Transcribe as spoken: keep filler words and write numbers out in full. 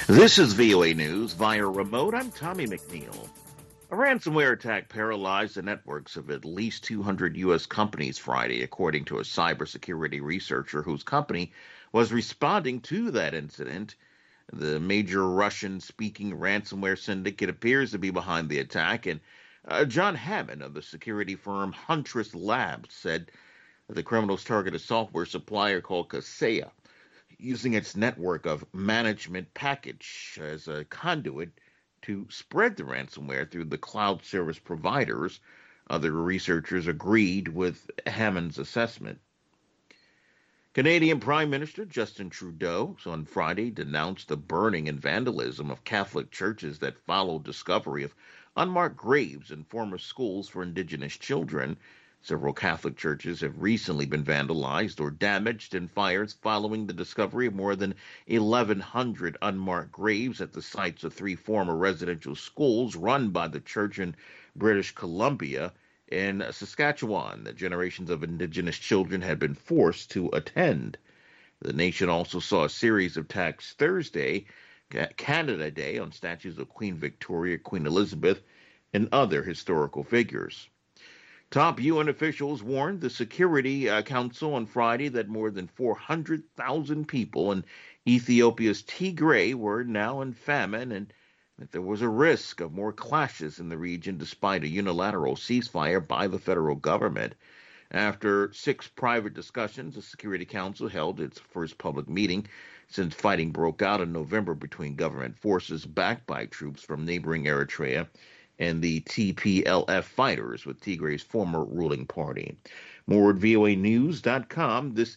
This is V O A News via remote. I'm Tommy McNeil. A ransomware attack paralyzed the networks of at least two hundred U S companies Friday, according to a cybersecurity researcher whose company was responding to that incident. The major Russian-speaking ransomware syndicate appears to be behind the attack, and uh, John Hammond of the security firm Huntress Labs said that the criminals targeted a software supplier called Kaseya, using its network of management package as a conduit to spread the ransomware through the cloud service providers. Other researchers agreed with Hammond's assessment. Canadian Prime Minister Justin Trudeau on Friday denounced the burning and vandalism of Catholic churches that followed discovery of unmarked graves in former schools for Indigenous children. Several Catholic churches have recently been vandalized or damaged in fires following the discovery of more than eleven hundred unmarked graves at the sites of three former residential schools run by the church in British Columbia in Saskatchewan that generations of Indigenous children had been forced to attend. The nation also saw a series of attacks Thursday, Canada Day, on statues of Queen Victoria, Queen Elizabeth, and other historical figures. Top U N officials warned the Security uh, Council on Friday that more than four hundred thousand people in Ethiopia's Tigray were now in famine and that there was a risk of more clashes in the region despite a unilateral ceasefire by the federal government. After six private discussions, the Security Council held its first public meeting since fighting broke out in November between government forces backed by troops from neighboring Eritrea and the T P L F fighters with Tigray's former ruling party. More at V O A news dot com. This